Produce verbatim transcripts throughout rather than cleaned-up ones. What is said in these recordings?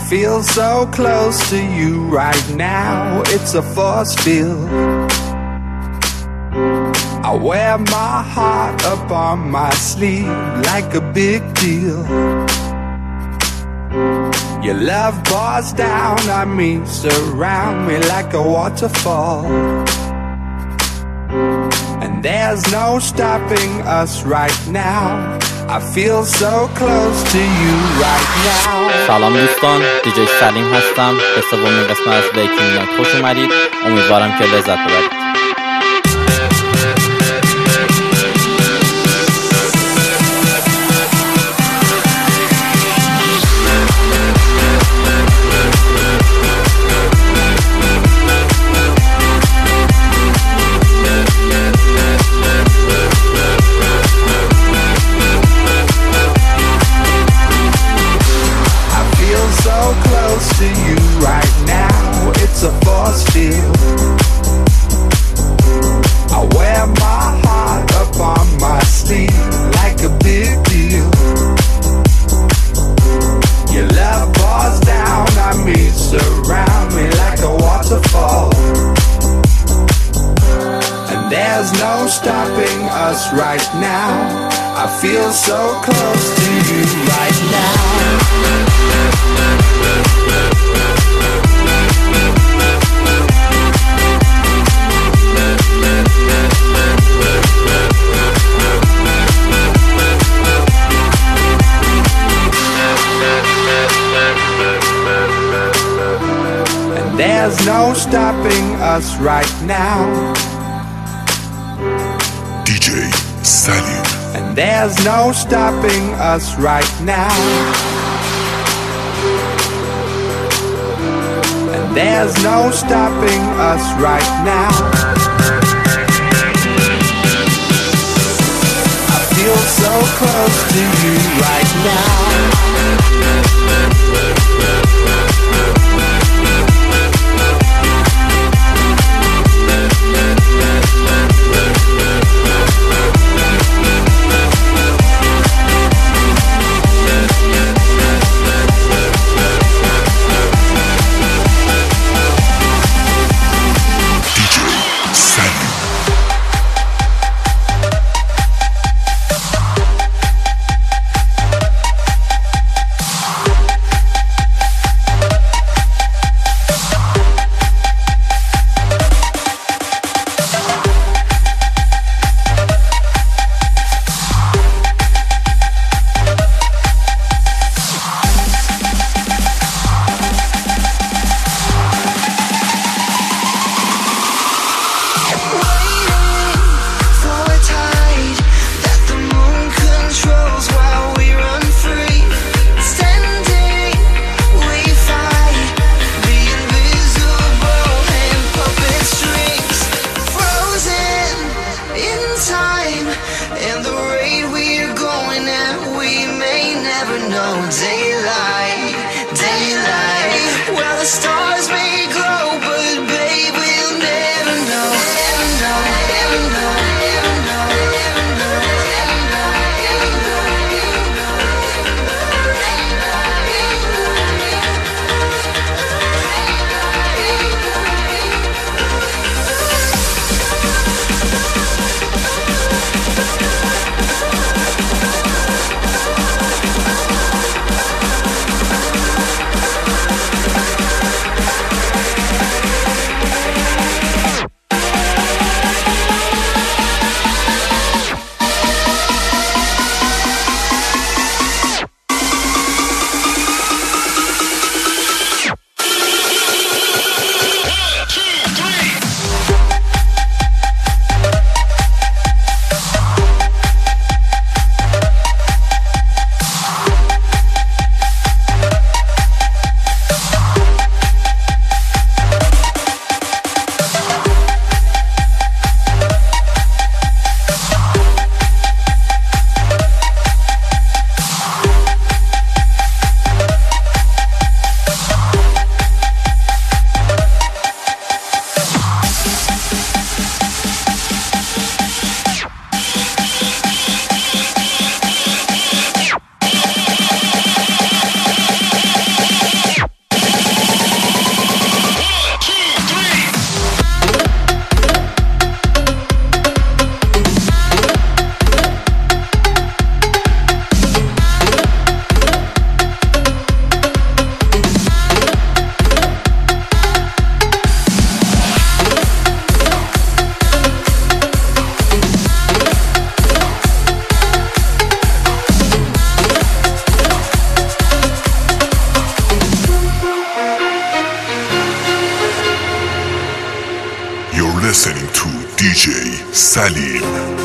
feel so close to you right now. It's a force field. I wear my heart up on my sleeve like a big deal. Your love pours down on me, surround me like a waterfall. And there's no stopping us right now. I feel so close to you right now. سلام دوستان، دیجی سلیم هستم. به سومین قسمت از ویکینگ نایت خوش اومدید. امیدوارم که لذت ببرید. To you right now, it's a force field. I wear my heart up on my sleeve like a big deal. Your love pours down on me, surround me like a waterfall. And there's no stopping us right now. I feel so close to you right now. And there's no stopping us right now. D J Salim. And there's no stopping us right now. And there's no stopping us right now. I feel so close to you right now. سلیم.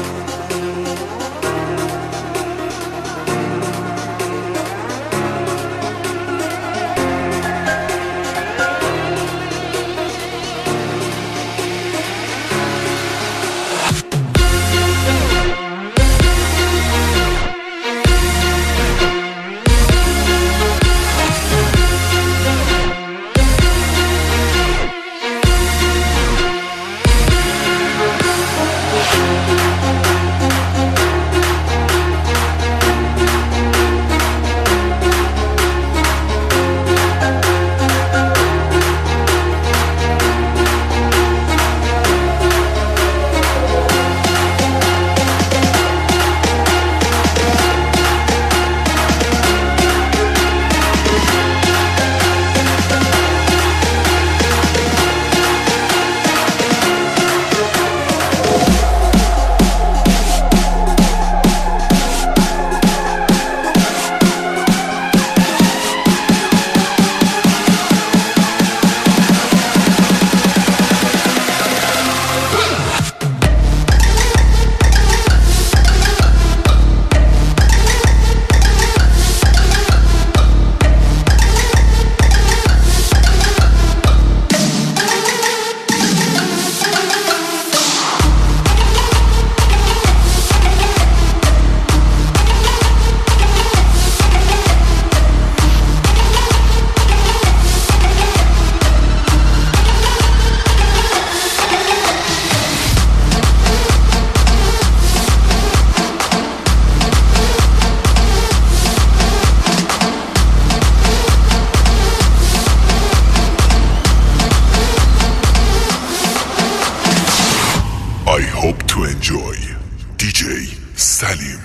I hope to enjoy دی جی سلیم.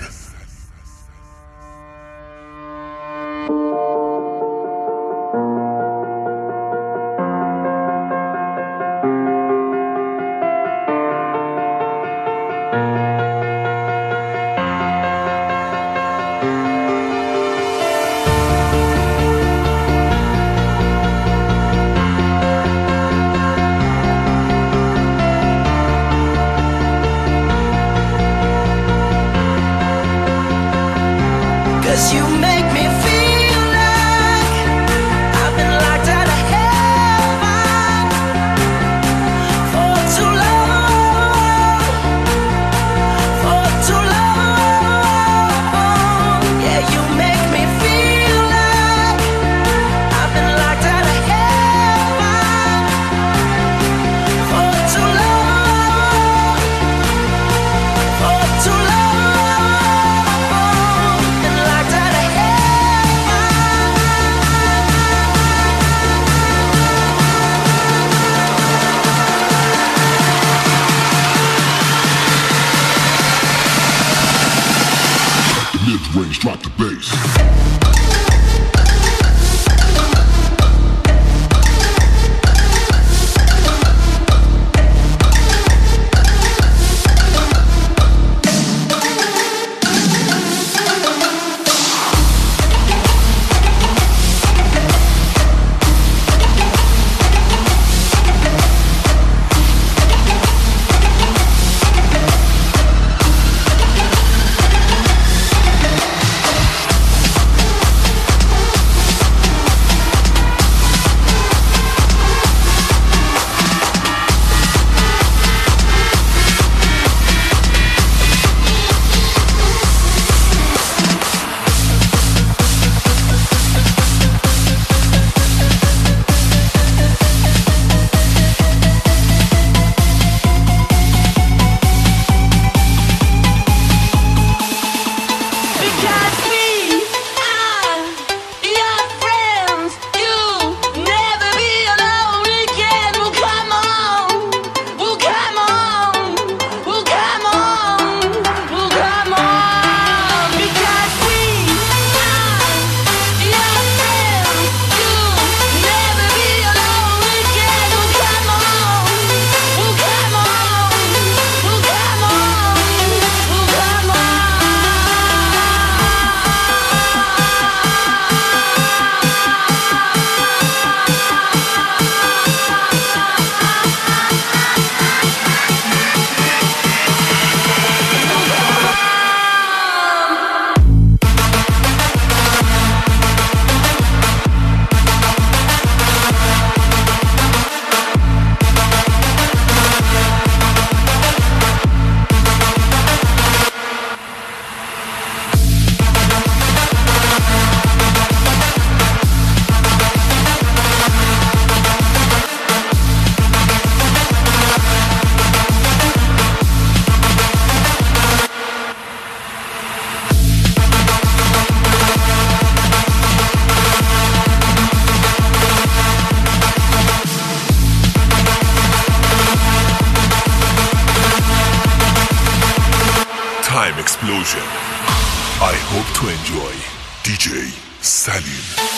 time explosion. I hope to enjoy D J Salim.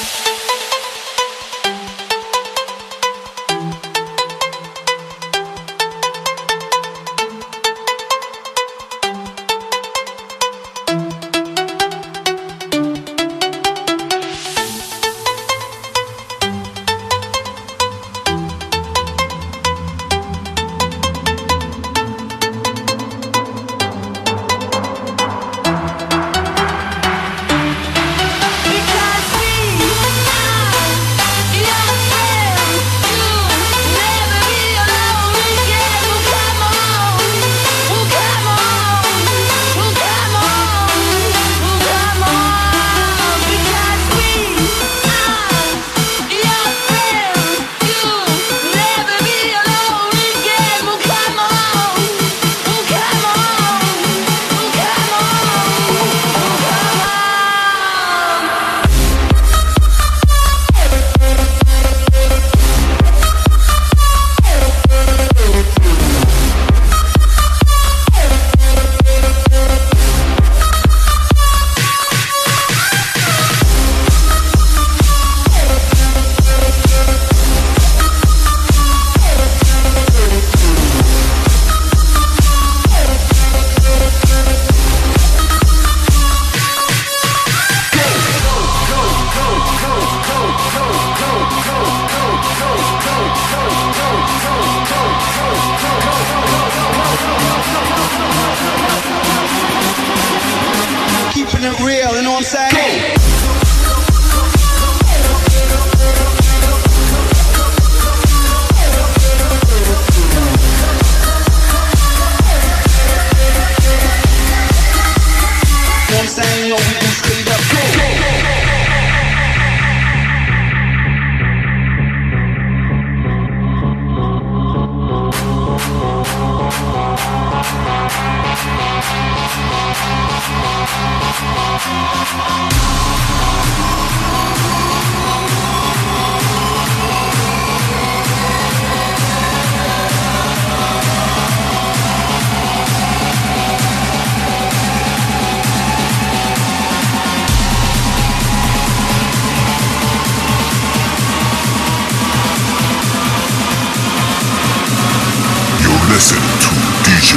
Listen to D J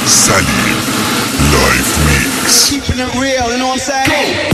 Salim live mix. Keeping it real, you know what I'm saying?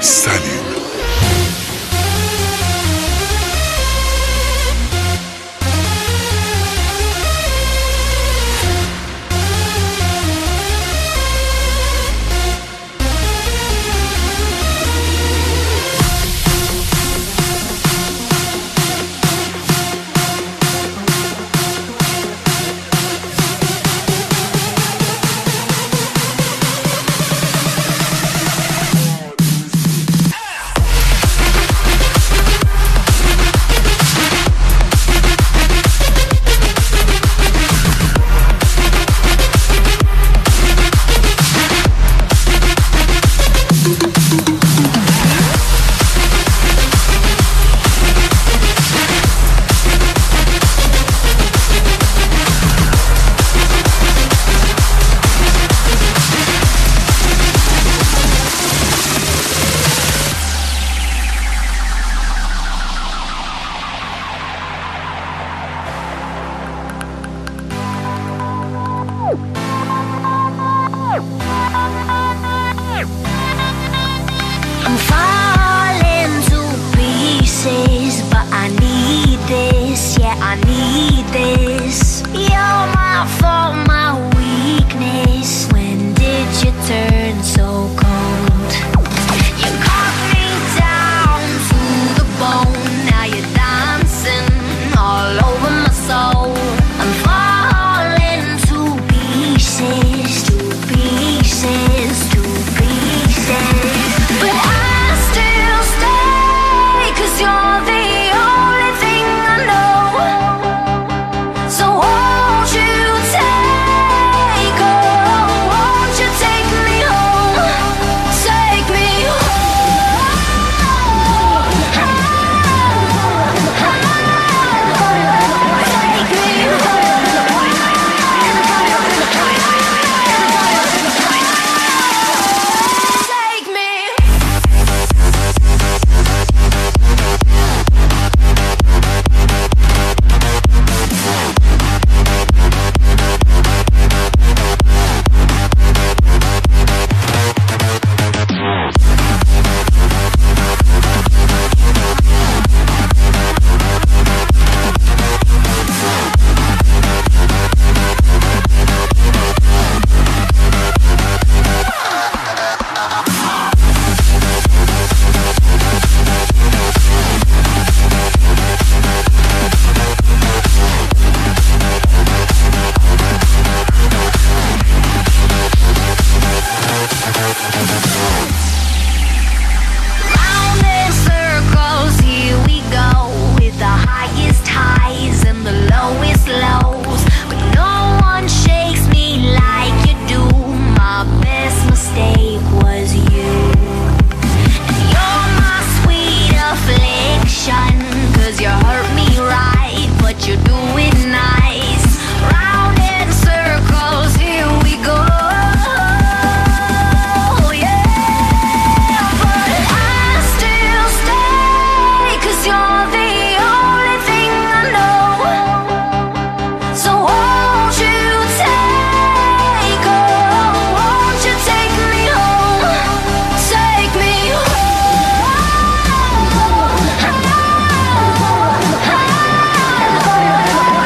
Salim. I'm falling to pieces, but I need this, yeah, I need this. You're my fault, my weakness. When did you turn so cold? You cut me down to the bone. Now you're dancing all over my soul. I'm falling to pieces, to pieces, to pieces. But I still stay, 'cause you're the only thing I know. So won't you take, oh, won't you take me home? Take me home. Take me Take me. Round in circles, here we go, with the highest highs and the lowest lows. But no one shakes me like you do. My best mistake was you. And you're my sweet affliction, 'cause you hurt me right, but you do it nice. Round in circles, here we go. Yeah, but I still stay, 'cause you're the only thing I know. So won't you take, oh, won't you take me home? Take me home.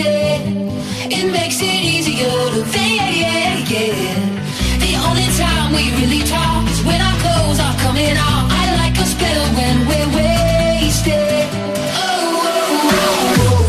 wasted. It makes it easier to fade, yeah. The only time we really talk is when our clothes are coming off. I like us better when we're wasted. Oh, oh, oh, oh.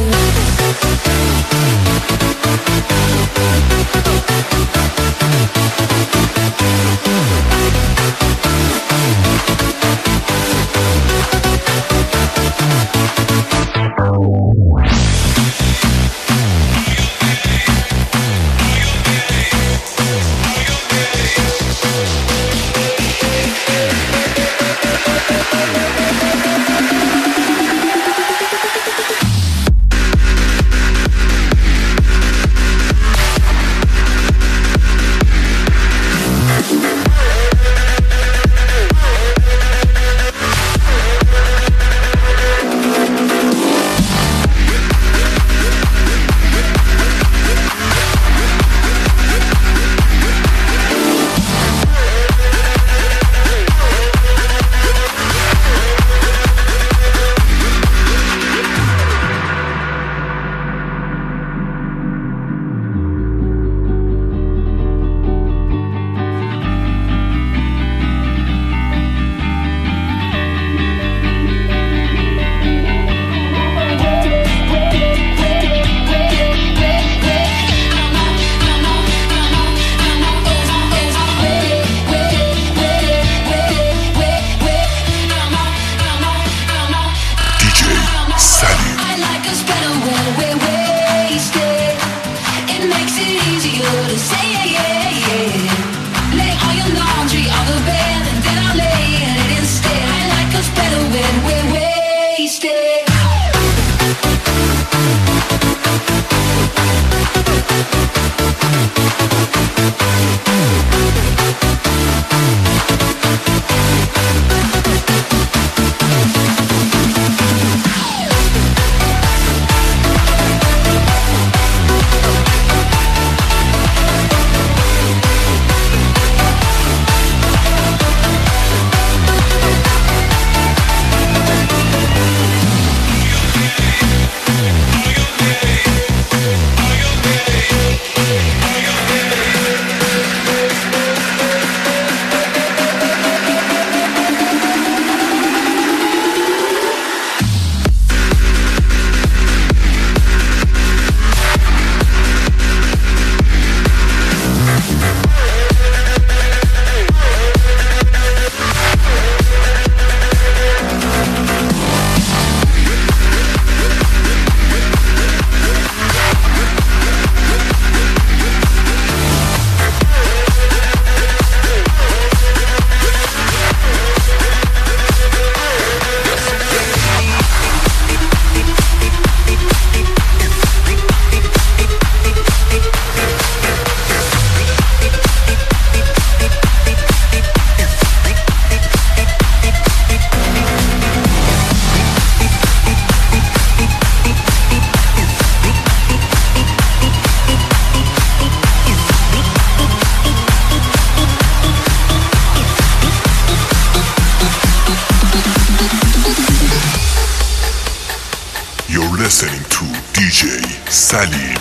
listening to D J Salim.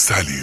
سلیم.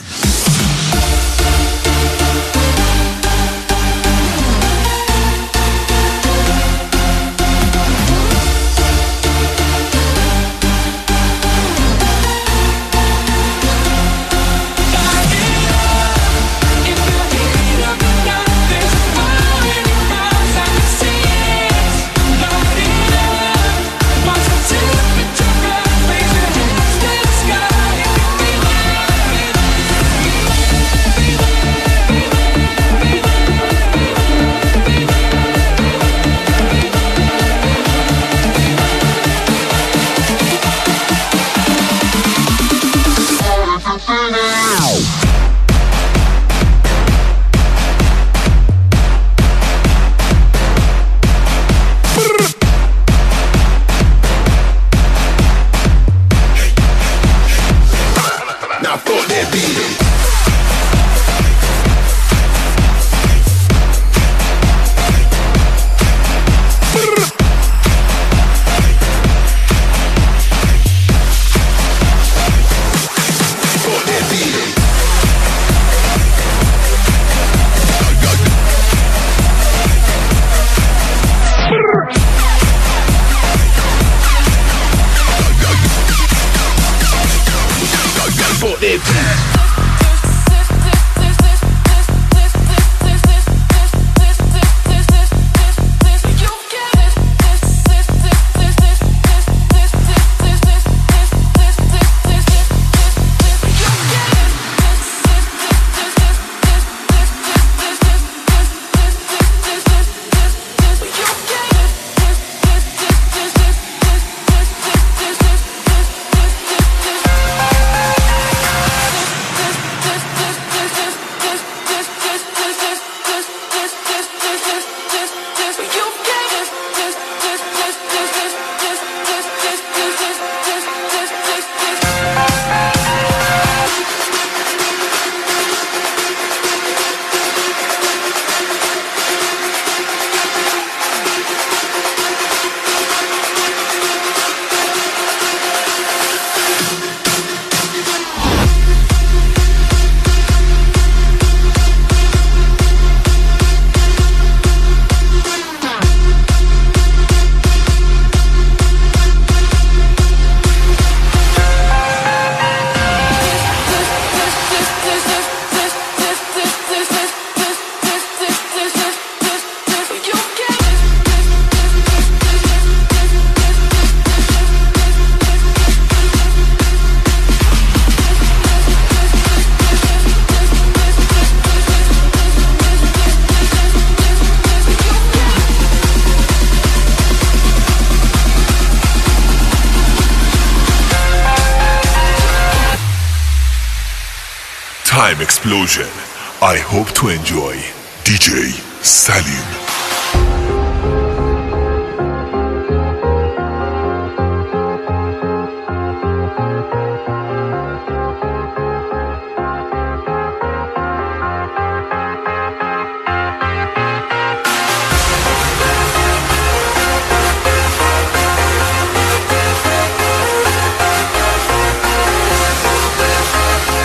Time explosion. I hope to enjoy دی جی سلیم.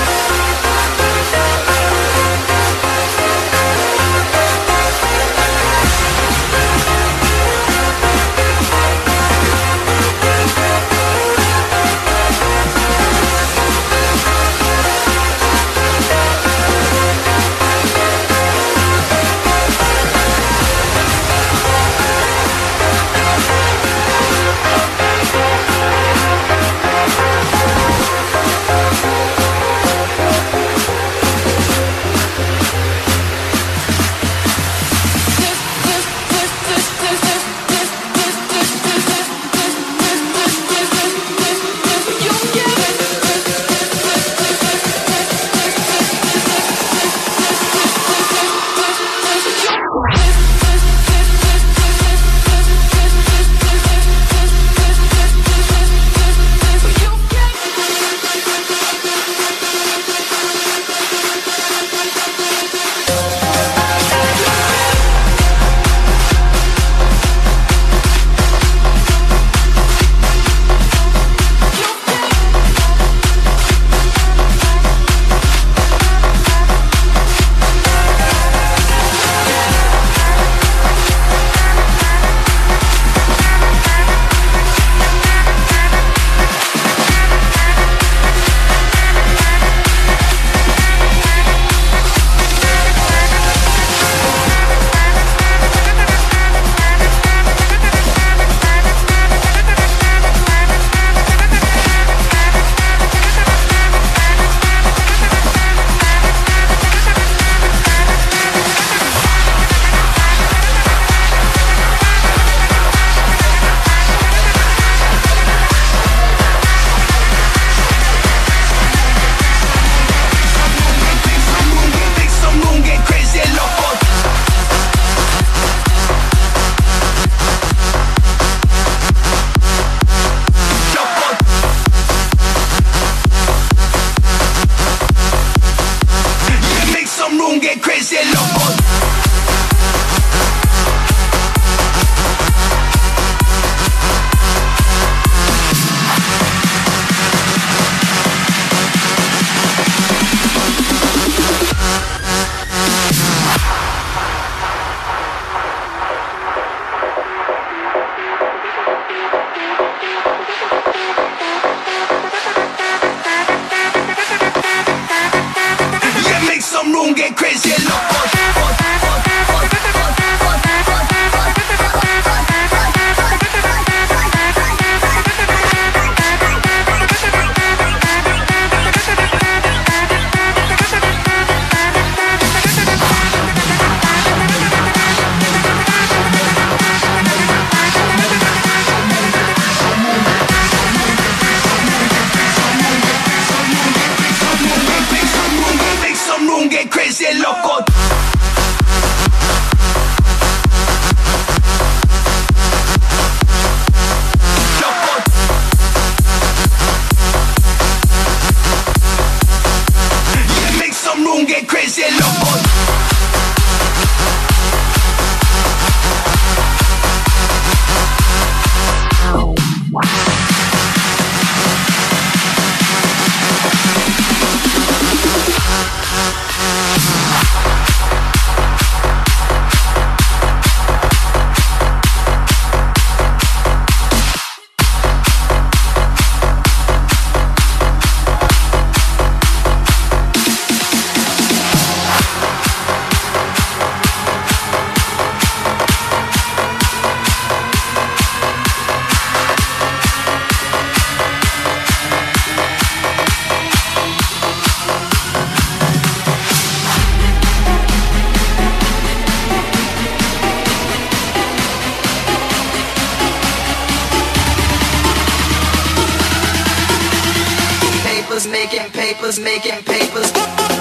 We'll be right back. papers, making papers, making papers.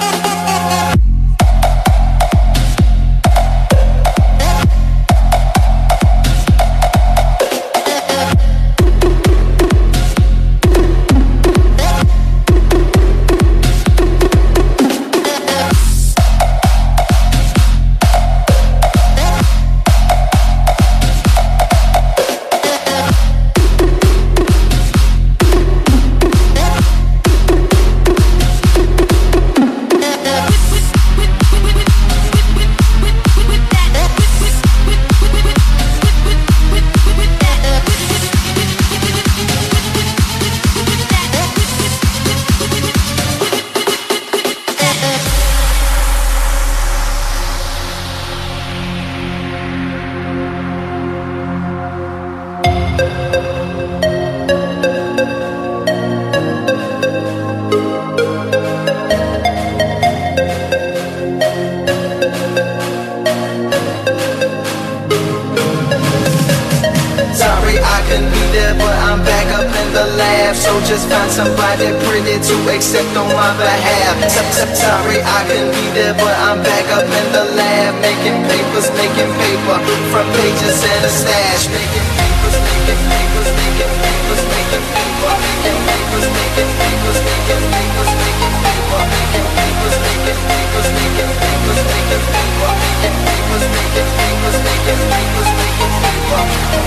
So just find somebody pretty to accept on my behalf. Sorry I couldn't be there, but I'm back up in the lab, making papers, making paper from pages and a stash. Making papers, making papers, making papers, making paper, making papers, making papers, making papers, making paper, making papers, making papers, making papers, making paper, making papers, making papers, making papers, making paper.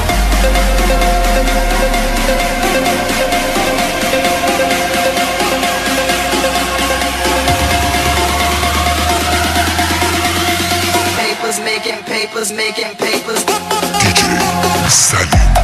Papers, making papers, making papers. D J Salim.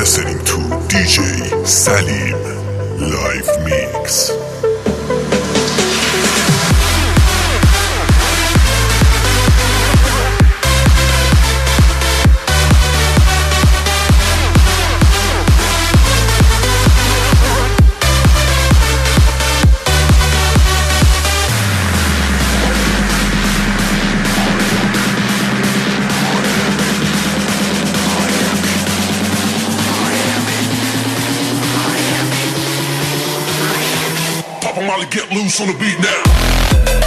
listening to D J Salim Live Mix. Get loose on the beat now.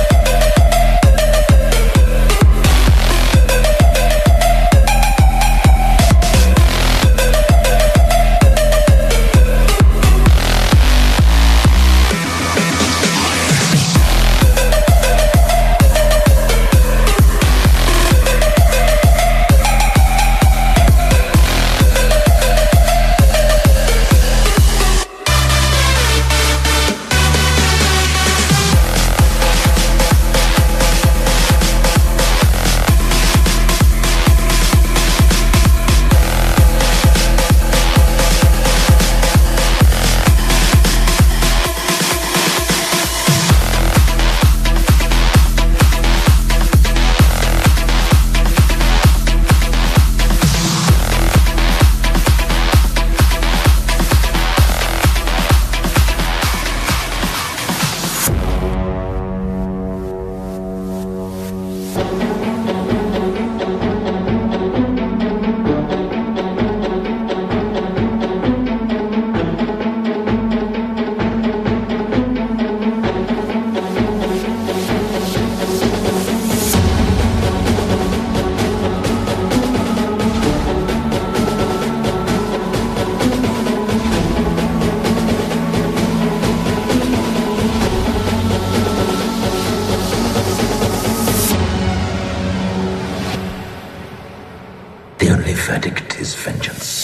The only verdict is vengeance.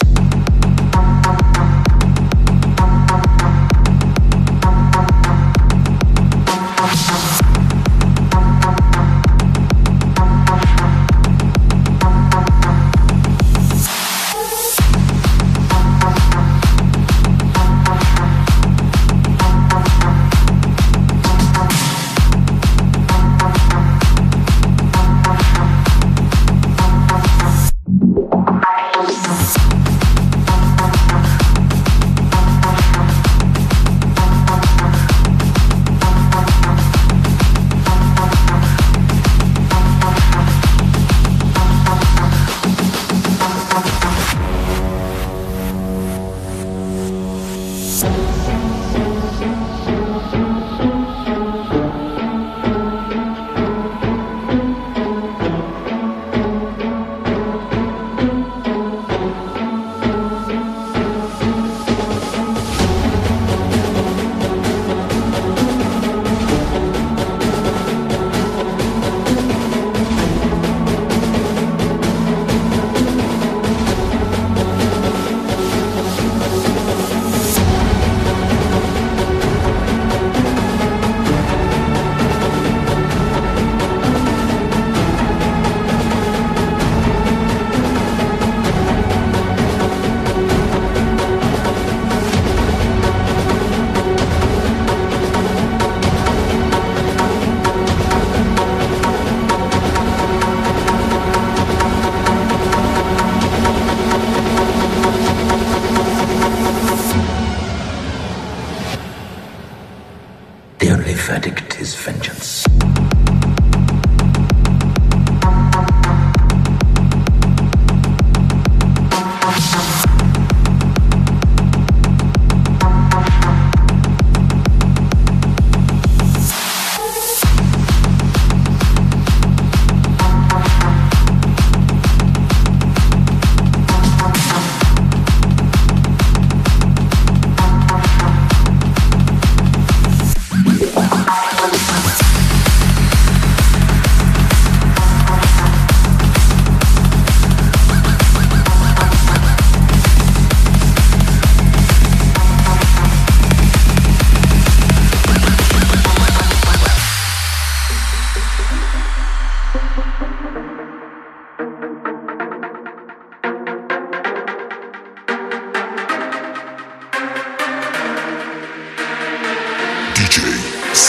The only verdict is vengeance.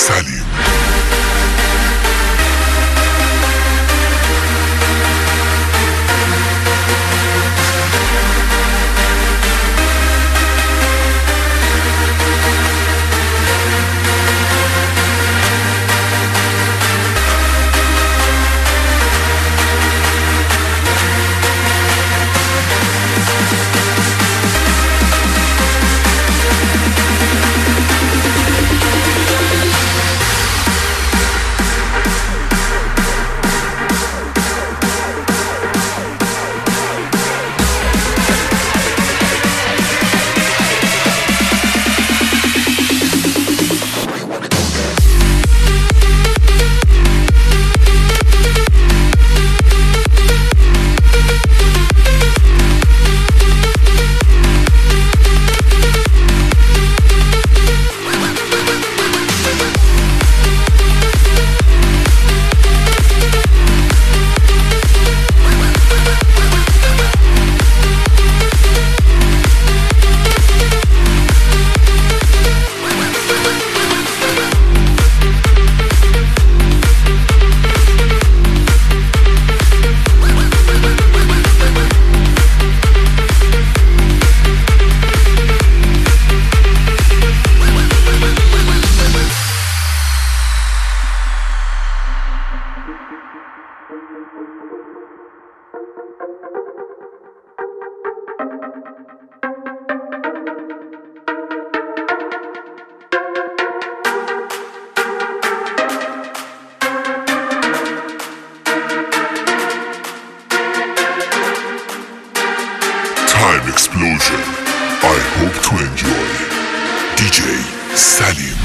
Salim. Time explosion. I hope to enjoy. D J Salim.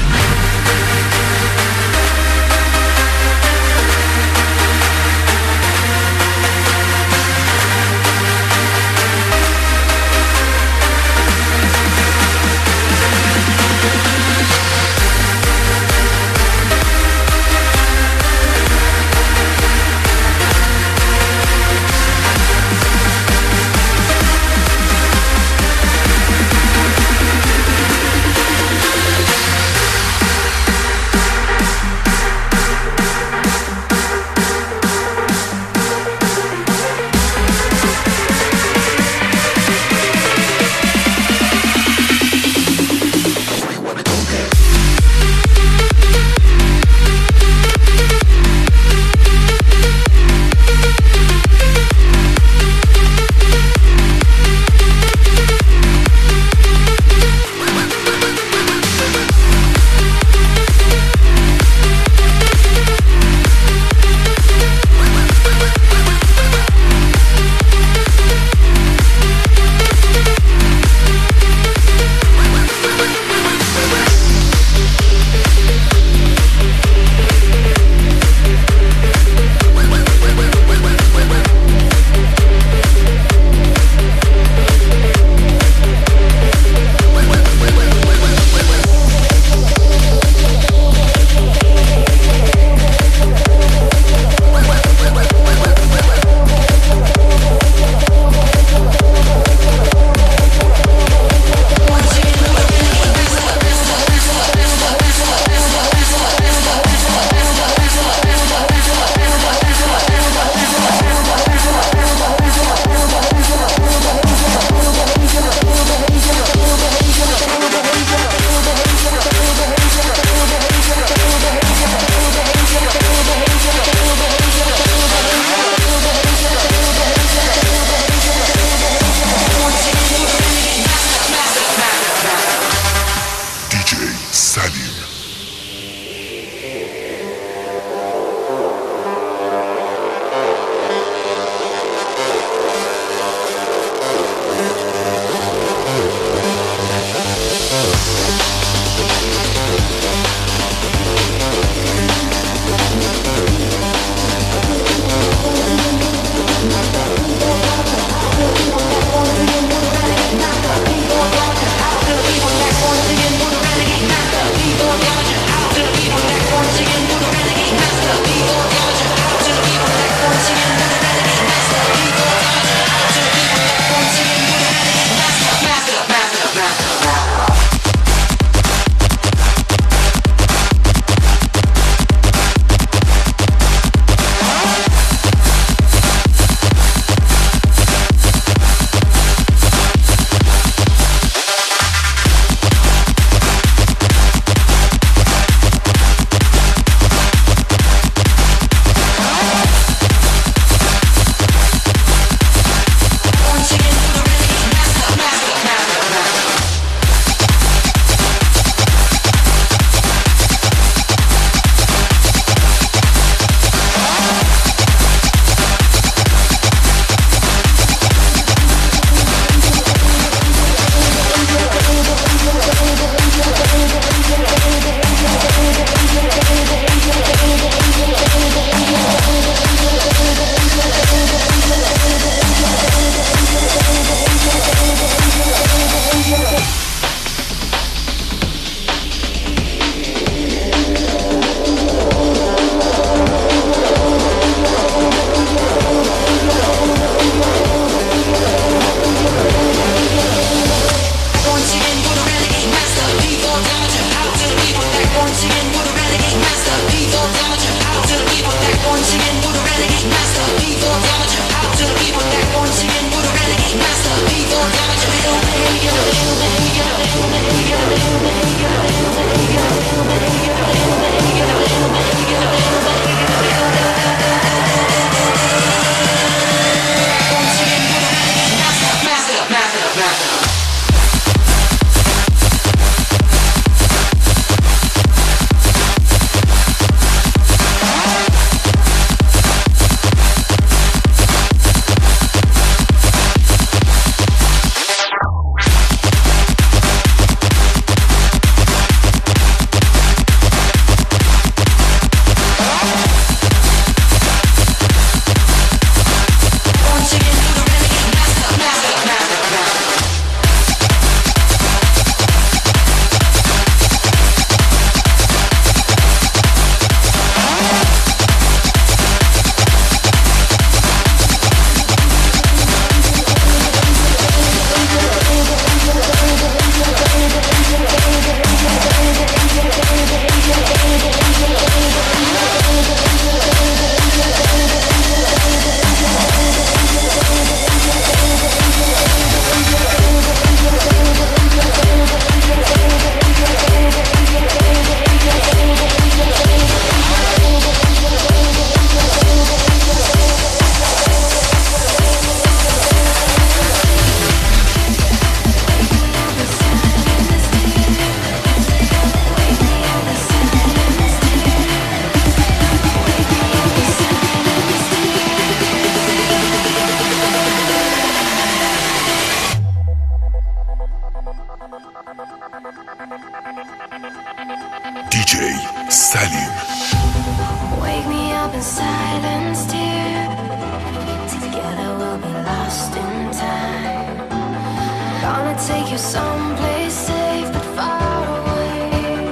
take you someplace safe but far away.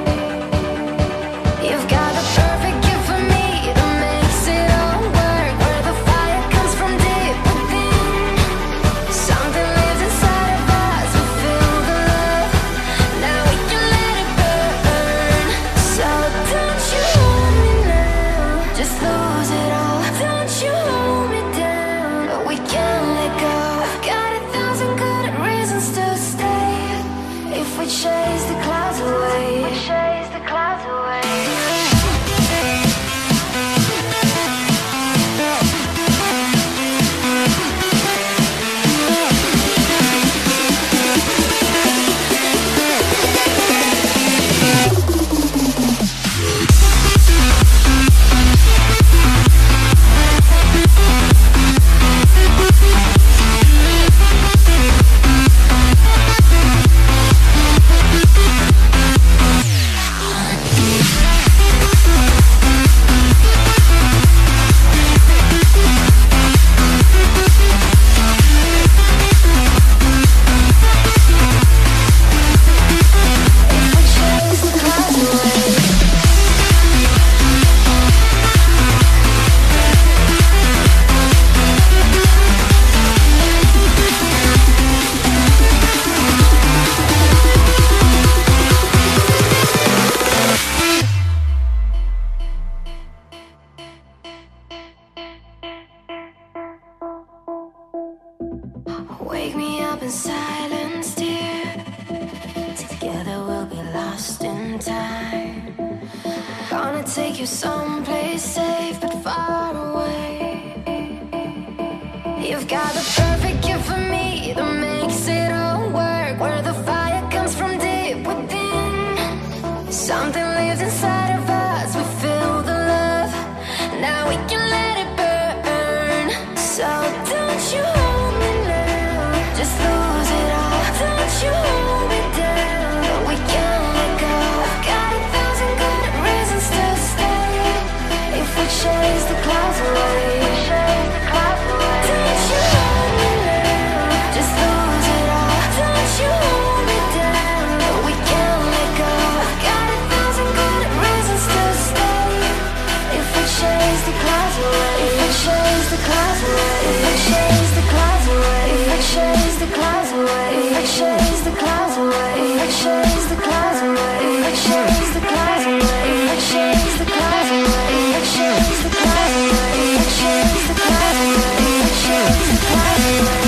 You've got the perfect gift for me that makes it all work, where the fire comes from deep within. Something lives inside of us, we feel the love. Now we can let it burn. So don't you hold me now, just lose it all. Don't you hold me down, but we can't let go. I've got a thousand good reasons to stay. If we chase the clouds away, we chase the clouds away. Wake me up in silence, dear. Together we'll be lost in time. Gonna take you someplace safe but far away. You've got the perfect gift for me that makes it all work, where the fire comes from deep within. Something lives inside of us, we feel the love. Now we can let it burn. So don't you hold me now, just lose it all. Don't you hold me down, but we can't let go. I've got a thousand good reasons to stay. If we chase the clouds away, chase the clouds away. Don't you hold me now, just lose it all. Don't you hold me down, but we can't let go. I've got a thousand good reasons to stay. If we chase the clouds away, if we chase the clouds away, if we chase the clouds away, if we chase the clouds away, if we chase the clouds away, if we chase the clouds away, if we chase the clouds away, if we chase the clouds away, if we chase the clouds away, if we chase the clouds away, if we chase the clouds away.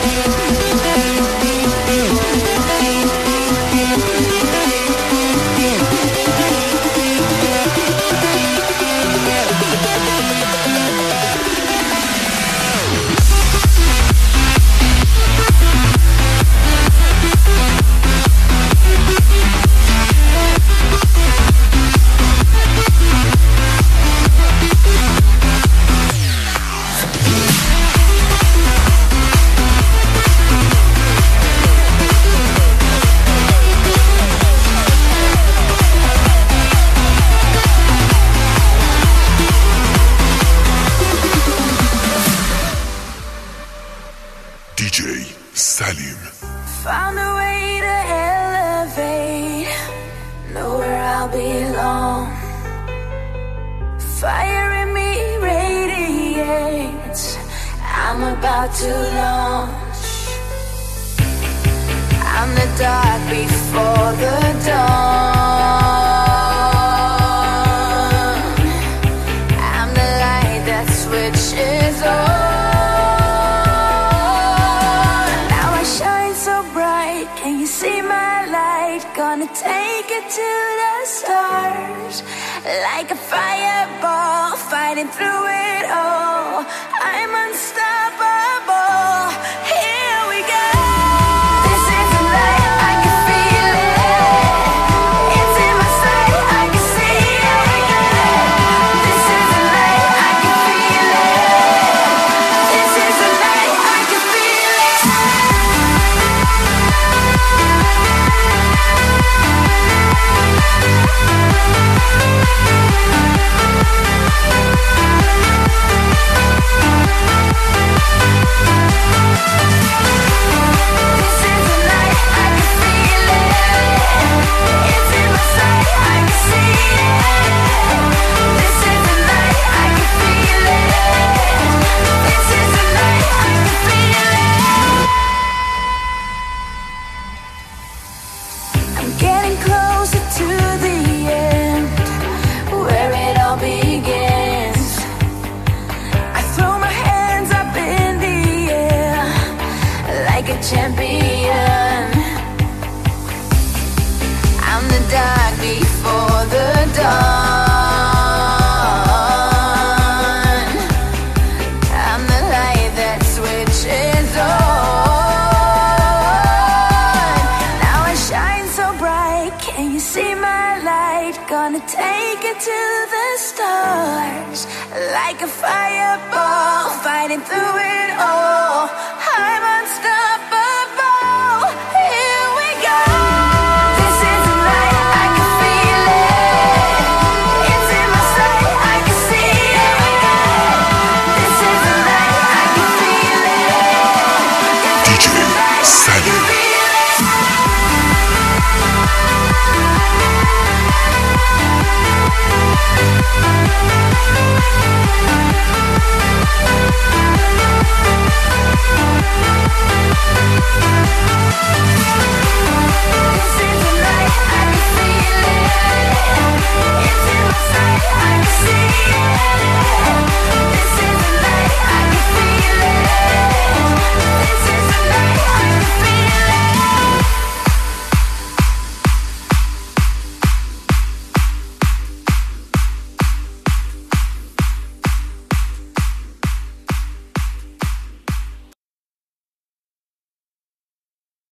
D J Salim. Found a way to elevate, know where I'll belong. Fire in me radiates, I'm about to launch. I'm the dark before the dawn. I'm the light that switches on. Can you see my light? Gonna take it to the stars. Like a fireball, fighting through it all. I'm unstoppable. Here we go. This is the light, I can feel it. It's in my sight, I can see it. This is the light, I can feel it. This is the light, I can feel it. We'll be right back. wanna take it to the stars, like a fireball, fighting through it all. I'm unstoppable.